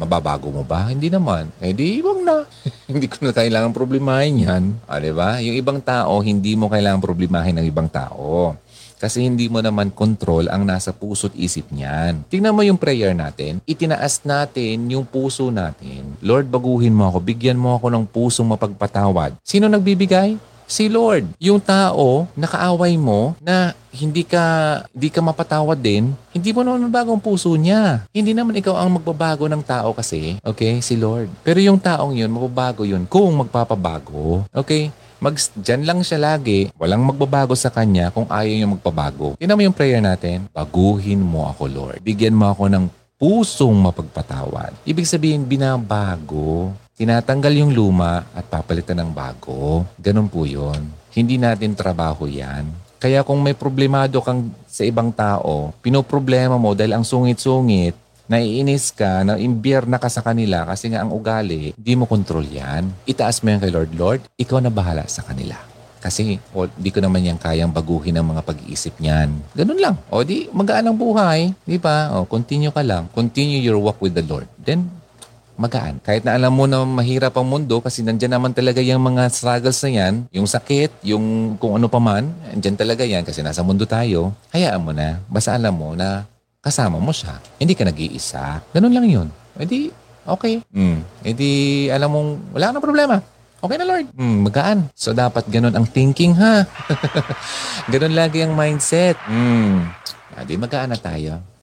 Mababago mo ba? Hindi naman. Eh di, wag na. Hindi ko na kailangan problemahin yan. Diba? Yung ibang tao, hindi mo kailangan problemahin ng ibang tao. Kasi hindi mo naman control ang nasa puso't isip niyan. Tingnan mo yung prayer natin. Itinaas natin yung puso natin. Lord, baguhin mo ako. Bigyan mo ako ng pusong mapagpatawad. Sino nagbibigay? Si Lord. Yung tao, nakaaway mo na hindi ka mapatawad din, hindi mo naman mabago ang puso niya. Hindi naman ikaw ang magbabago ng tao kasi. Okay? Si Lord. Pero yung taong yun, mababago yun kung magpapabago. Okay? Dyan lang siya lagi, walang magbabago sa kanya kung ayaw niya magpabago. Tingnan mo yung prayer natin. Baguhin mo ako, Lord. Bigyan mo ako ng pusong mapagpatawad. Ibig sabihin, binabago. Tinatanggal yung luma at papalitan ng bago. Ganun po yun. Hindi natin trabaho yan. Kaya kung may problemado kang sa ibang tao, pinoproblema mo dahil ang sungit-sungit, naiinis ka, na-imbierna ka sa kanila kasi nga ang ugali, di mo kontrol yan. Itaas mo yan kay Lord. Lord, ikaw na bahala sa kanila. Kasi di ko naman yan kayang baguhin ang mga pag-iisip niyan. Ganun lang. O di, magaan ang buhay. Di ba? O, continue ka lang. Continue your walk with the Lord. Then, magaan. Kahit na alam mo na mahirap ang mundo kasi nandyan naman talaga yung mga struggles na yan, yung sakit, yung kung ano pa man, nandyan talaga yan kasi nasa mundo tayo, hayaan mo na. Basta alam mo na kasama mo siya. Hindi ka nag-iisa. Ganun lang yun. E di, okay. E di, alam mong wala ka na problema. Okay na, Lord. Magaan. So, dapat ganun ang thinking, ha? Ganun lagi ang mindset. Di magaan na tayo.